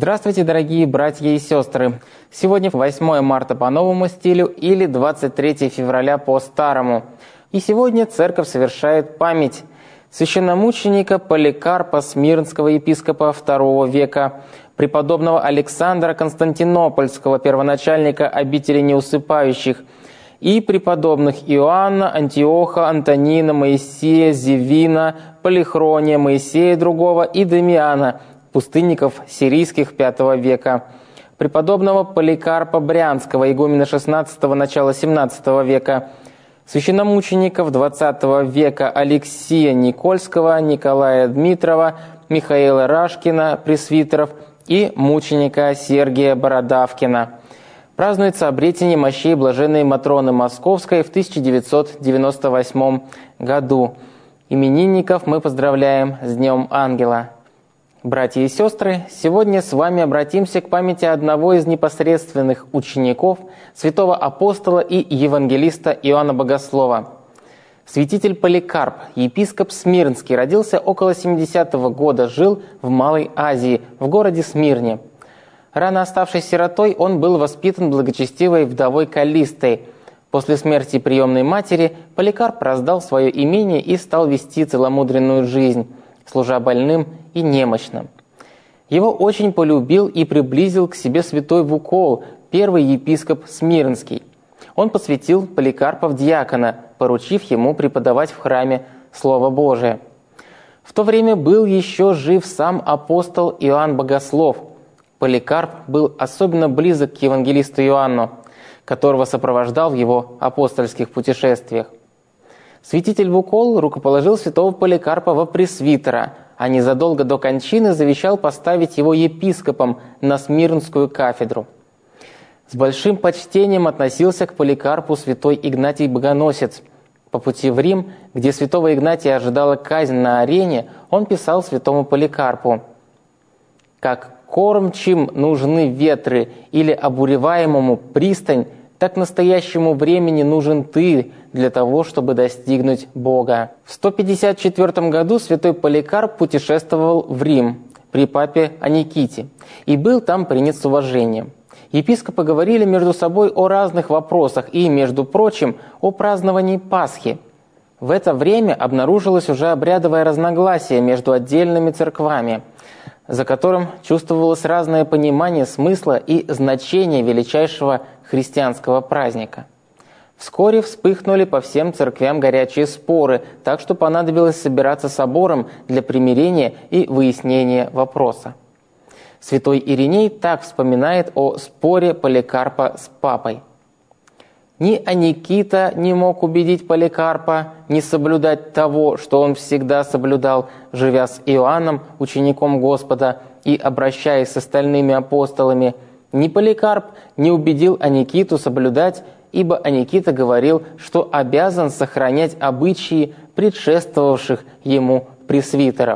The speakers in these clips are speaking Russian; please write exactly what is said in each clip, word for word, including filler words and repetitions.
Здравствуйте, дорогие братья и сестры! Сегодня восьмое марта по новому стилю или двадцать третье февраля по старому. И сегодня церковь совершает память священномученика Поликарпа Смирнского, епископа второго века, преподобного Александра Константинопольского, первоначальника обители неусыпающих, и преподобных Иоанна, Антиоха, Антонина, Моисея, Зевина, Полихрония, Моисея другого и Дамиана, пустынников сирийских пятого века, преподобного Поликарпа Брянского, игумена шестнадцатого, начала семнадцатого века, священномучеников двадцатого века Алексия Никольского, Николая Дмитрова, Михаила Рашкина, пресвитеров, и мученика Сергия Бородавкина. Празднуется обретение мощей блаженной Матроны Московской в тысяча девятьсот девяносто восьмом году. Именинников мы поздравляем с Днем Ангела. Братья и сестры, сегодня с вами обратимся к памяти одного из непосредственных учеников святого апостола и евангелиста Иоанна Богослова. Святитель Поликарп, епископ Смирнский, родился около семидесятого года, жил в Малой Азии, в городе Смирне. Рано оставшись сиротой, он был воспитан благочестивой вдовой Каллистой. После смерти приемной матери Поликарп раздал свое имение и стал вести целомудренную жизнь, служа больным и немощным. Его очень полюбил и приблизил к себе святой Вукол, первый епископ Смирнский. Он посвятил Поликарпа в диакона, поручив ему преподавать в храме Слово Божие. В то время был еще жив сам апостол Иоанн Богослов. Поликарп был особенно близок к евангелисту Иоанну, которого сопровождал в его апостольских путешествиях. Святитель Вукол рукоположил святого Поликарпа во пресвитера, а незадолго до кончины завещал поставить его епископом на Смирнскую кафедру. С большим почтением относился к Поликарпу святой Игнатий Богоносец. По пути в Рим, где святого Игнатия ожидала казнь на арене, он писал святому Поликарпу: «Как кормчим нужны ветры или обуреваемому пристань, так настоящему времени нужен ты для того, чтобы достигнуть Бога». В сто пятьдесят четвёртом году святой Поликарп путешествовал в Рим при папе Аниките и был там принят с уважением. Епископы говорили между собой о разных вопросах и, между прочим, о праздновании Пасхи. В это время обнаружилось уже обрядовое разногласие между отдельными церквами, за которым чувствовалось разное понимание смысла и значения величайшего христианского праздника. Вскоре вспыхнули по всем церквям горячие споры, так что понадобилось собираться собором для примирения и выяснения вопроса. Святой Ириней так вспоминает о споре Поликарпа с папой. «Ни Аникита не мог убедить Поликарпа не соблюдать того, что он всегда соблюдал, живя с Иоанном, учеником Господа, и обращаясь с остальными апостолами. Ни Поликарп не убедил Аникиту соблюдать, ибо Аникита говорил, что обязан сохранять обычаи предшествовавших ему пресвитеров».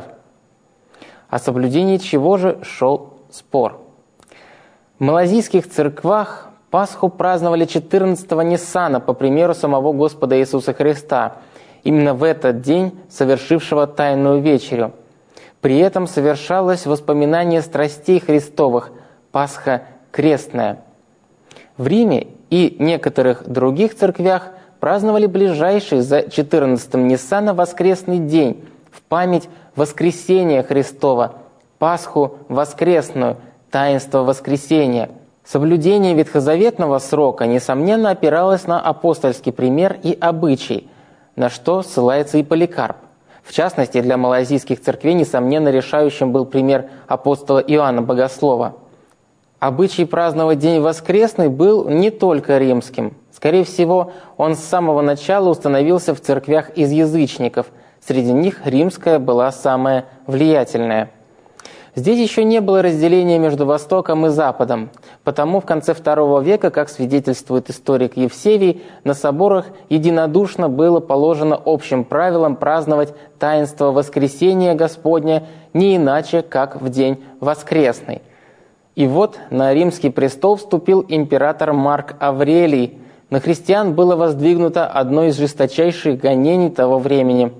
О соблюдении чего же шел спор? В малазийских церквах Пасху праздновали четырнадцатого Ниссана по примеру самого Господа Иисуса Христа, именно в этот день совершившего Тайную Вечерю. При этом совершалось воспоминание страстей Христовых, Пасха крестная. В Риме и некоторых других церквях праздновали ближайший за четырнадцатым Ниссана воскресный день в память воскресения Христова, Пасху воскресную, таинство воскресения. Соблюдение ветхозаветного срока, несомненно, опиралось на апостольский пример и обычай, на что ссылается и Поликарп. В частности, для малазийских церквей, несомненно, решающим был пример апостола Иоанна Богослова. Обычай праздновать День Воскресный был не только римским. Скорее всего, он с самого начала установился в церквях из язычников. Среди них римская была самая влиятельная. Здесь еще не было разделения между Востоком и Западом, потому в конце второго века, как свидетельствует историк Евсевий, на соборах единодушно было положено общим правилом праздновать таинство Воскресения Господня не иначе, как в день воскресный. И вот на римский престол вступил император Марк Аврелий. На христиан было воздвигнуто одно из жесточайших гонений того времени.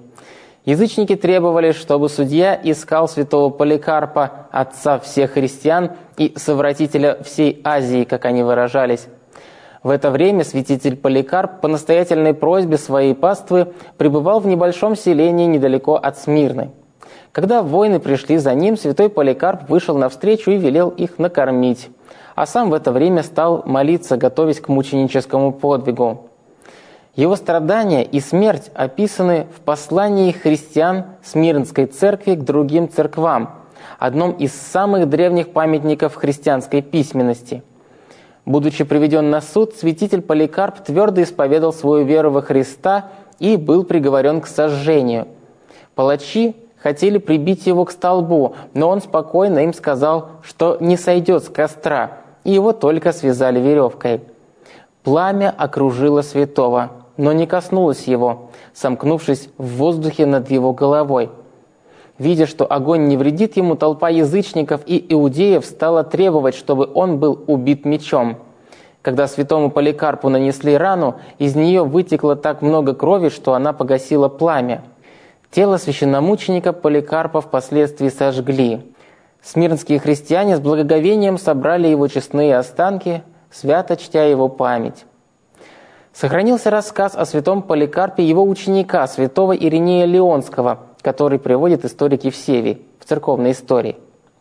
Язычники требовали, чтобы судья искал святого Поликарпа, отца всех христиан, и совратителя всей Азии, как они выражались. В это время святитель Поликарп по настоятельной просьбе своей паствы пребывал в небольшом селении недалеко от Смирны. Когда воины пришли за ним, святой Поликарп вышел навстречу и велел их накормить, а сам в это время стал молиться, готовясь к мученическому подвигу. Его страдания и смерть описаны в послании христиан Смирнской церкви к другим церквам, одном из самых древних памятников христианской письменности. Будучи приведен на суд, святитель Поликарп твердо исповедал свою веру во Христа и был приговорен к сожжению. Палачи хотели прибить его к столбу, но он спокойно им сказал, что не сойдет с костра, и его только связали веревкой. Пламя окружило святого, но не коснулось его, сомкнувшись в воздухе над его головой. Видя, что огонь не вредит ему, толпа язычников и иудеев стала требовать, чтобы он был убит мечом. Когда святому Поликарпу нанесли рану, из нее вытекло так много крови, что она погасила пламя. Тело священномученика Поликарпа впоследствии сожгли. Смирнские христиане с благоговением собрали его честные останки, свято чтя его память. Сохранился рассказ о святом Поликарпе его ученика, святого Иринея Лионского, который приводит историк Евсевий в церковной истории.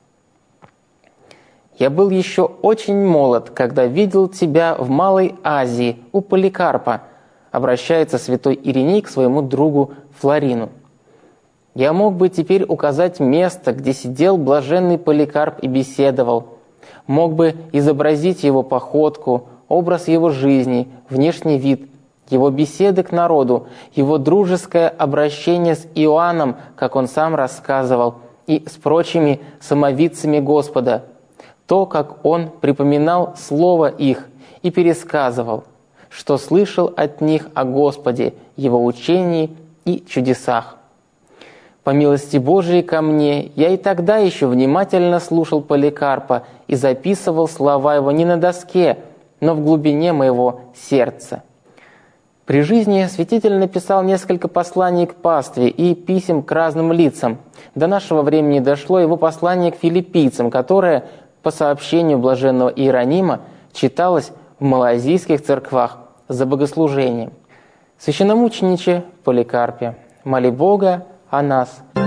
«Я был еще очень молод, когда видел тебя в Малой Азии у Поликарпа», обращается святой Ириней к своему другу Флорину. «Я мог бы теперь указать место, где сидел блаженный Поликарп и беседовал, мог бы изобразить его походку, образ его жизни, внешний вид, его беседы к народу, его дружеское обращение с Иоанном, как он сам рассказывал, и с прочими самовидцами Господа, то, как он припоминал слово их и пересказывал, что слышал от них о Господе, его учении и чудесах. По милости Божией ко мне, я и тогда еще внимательно слушал Поликарпа и записывал слова его не на доске, но в глубине моего сердца. При жизни святитель написал несколько посланий к пастве и писем к разным лицам. До нашего времени дошло его послание к филиппийцам, которое, по сообщению блаженного Иеронима, читалось в малоазийских церквах за богослужением. Священномучениче Поликарпе, моли Бога о нас.